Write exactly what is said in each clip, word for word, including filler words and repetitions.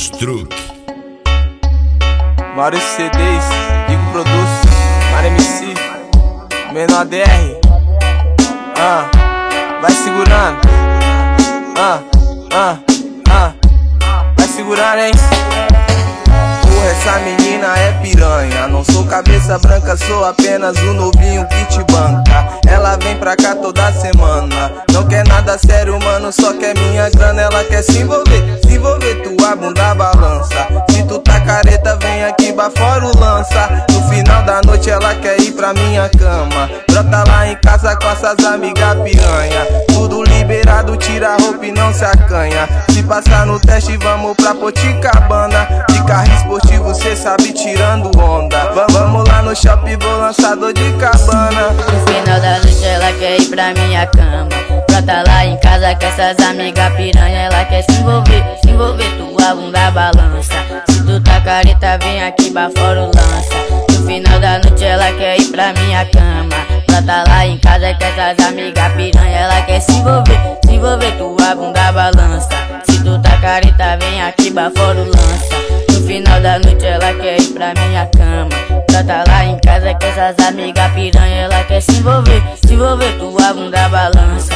Struck. Maurício C Ds, Digo Produtos, Mara M C, Menor D R. Ah, vai segurando. Ah, ah, ah, vai segurando, hein? Porra, essa menina é piranha. Não sou cabeça branca, sou apenas o novinho que te banca. Ela vem pra cá toda semana. Não quer nada sério, mano, só quer minha grana. Ela quer se envolver, se envolver, tua bunda balança. Se tu tá careta, vem aqui bafora o lança. No final da noite ela quer ir pra minha cama. Brota lá em casa com essas amigas piranha. Tudo liberado, tira a roupa e não se acanha. Se passar no teste, vamos pra Poticabana. De carro esportivo, cê sabe, tirando onda. Vamos lá no shopping, vou lançar dor de cabana. No final da noite ela quer ir pra minha cama. Brota lá em casa com essas amigas piranha. Ela quer se envolver, se envolver, tua bunda balança. Se tu tá careta, vem aqui bafora o lança. No final da noite ela quer ir pra minha cama. Brota lá em casa com essas amigas piranha. Ela quer se envolver, se envolver, tua bunda balança. Se tu tá careta, vem aqui bafora o lança. No final da noite ela quer ir pra minha cama. Brota lá em casa com essas amigas piranha. Ela quer se envolver, se envolver, tua bunda balança.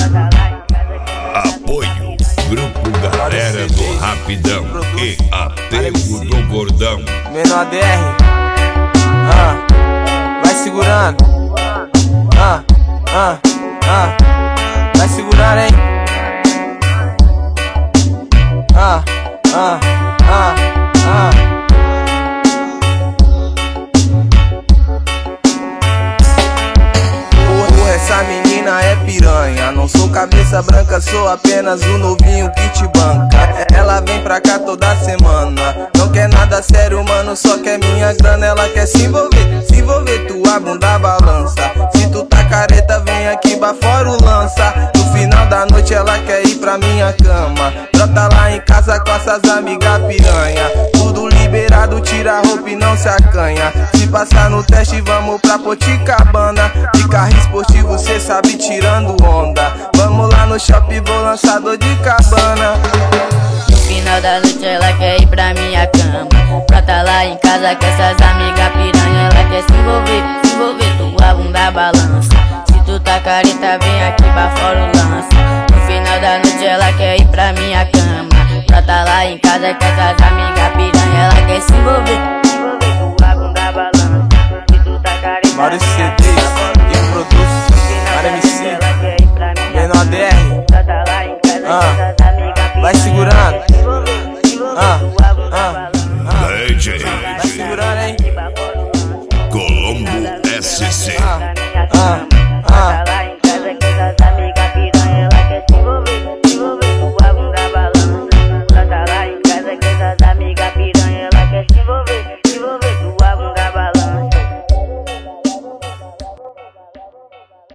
Apoio Grupo Galera do Rapidão e Apego do Gordão. Menor D R. Ah, vai segurando. Ah, ah, ah, vai segurando, hein? Ah, ah, ah, ah. Porra, essa menina é piranha. Não sou cabeça branca, sou apenas o novinho que te banca. Ela vem pra cá toda semana. Não quer nada sério, mano, só quer minha grana. Ela quer se envolver, se envolver, tua bunda balança. Se tu tá careta, vem aqui bafora o lança. No final da noite ela quer ir pra minha cama. Brota lá em casa com essas amigas piranha. Tudo liberado, tira a roupa e não se acanha. Se passar no teste, vamos pra Poticabana. De carro esportivo, cê sabe, tirando onda. Vamos lá no shopping, vou lançar dor de cabana. No final da noite ela quer ir pra minha cama. Brota lá em casa com essas amigas piranha. Ela quer se envolver, se envolver, tua bunda balança. Se tu tá careta, vem aqui bafora o lança. No final da noite ela quer ir pra minha cama. Brota lá em casa com essas amigas piranha. Ela quer se envolver, se envolver, tua bunda balança. Se tu tá careta, Maurício C Ds.